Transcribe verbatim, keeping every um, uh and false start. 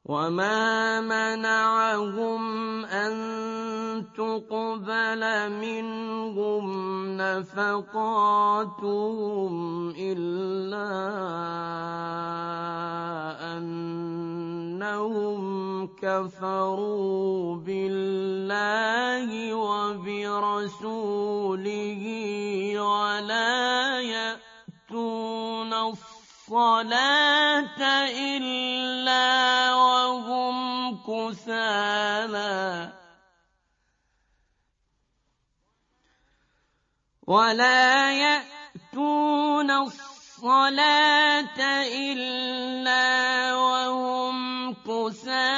وما منعهم أن تقبل منهم نفقاتهم إلا أنهم كفروا بالله وبرسوله ولا يأتون الصلاة إلا وهم كسالى ولا يأتون الصلاة إلا وهم كسالى